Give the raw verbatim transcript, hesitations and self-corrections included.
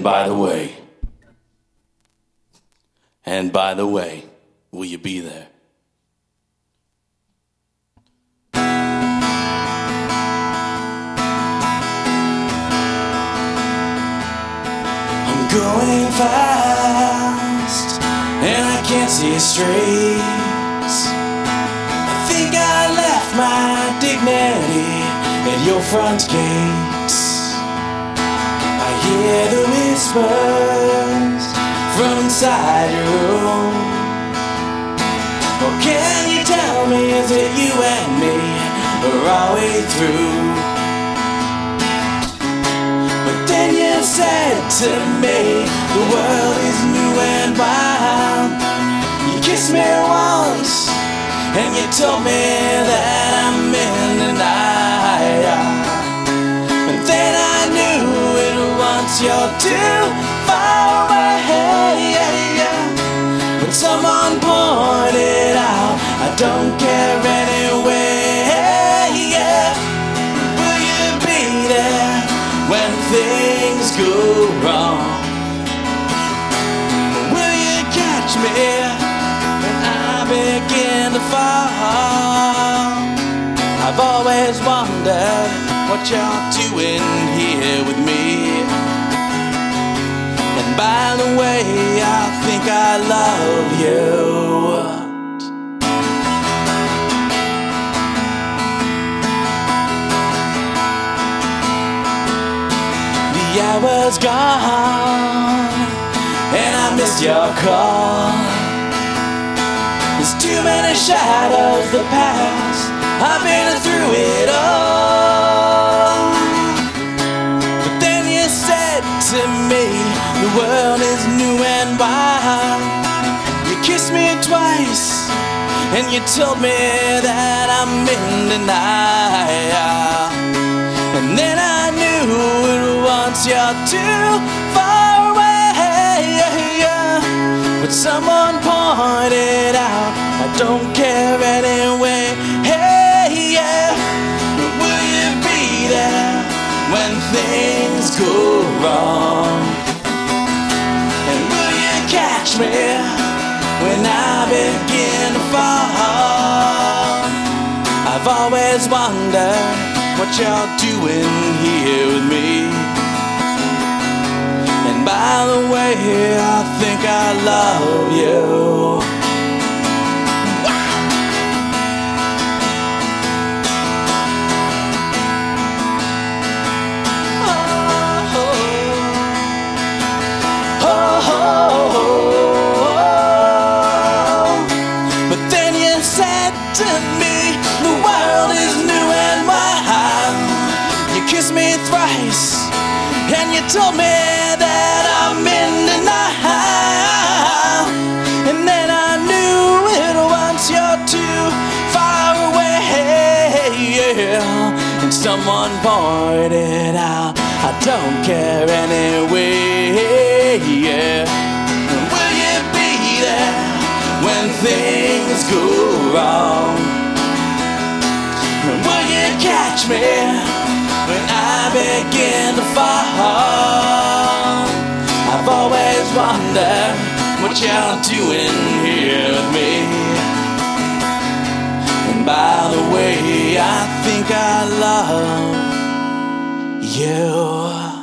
And by the way, and by the way, will you be there? I'm going fast, and I can't see straight. I think I left my dignity at your front gate. I hear the whispers from inside your room. Oh, can you tell me, is it you and me are all way through? But then you said to me, the world is new and wild. You kissed me once, and you told me that I'm in denial. And then I knew it once you're too far away. When someone pointed out, I don't care anyway. Will you be there when things go wrong? Will you catch me when I begin to fall? I've always wondered what you're doing here with me. And by the way, I think I love you. The hour's gone, and I missed your call. There's too many shadows that pass. I've been through it all. But then you said to me, the world is new and wild. You kissed me twice, and you told me that I'm in denial. And then I knew it once you're too far away. But someone pointed out, I don't care anyway. Hey, yeah. Will you be there when things go wrong? And will you catch me when I begin to fall? I've always wondered what you're doing here with me. And by the way, I think I love you. To me, the world is new and wild. You kissed me thrice, and you told me that I'm in denial. And then I knew it once you're too far away. Yeah. And someone pointed out, I don't care anyway. Yeah. Will you be there when things go wrong? Will you catch me when I begin to fall? I've always wondered what you're doing here with me. And by the way, I think I love you.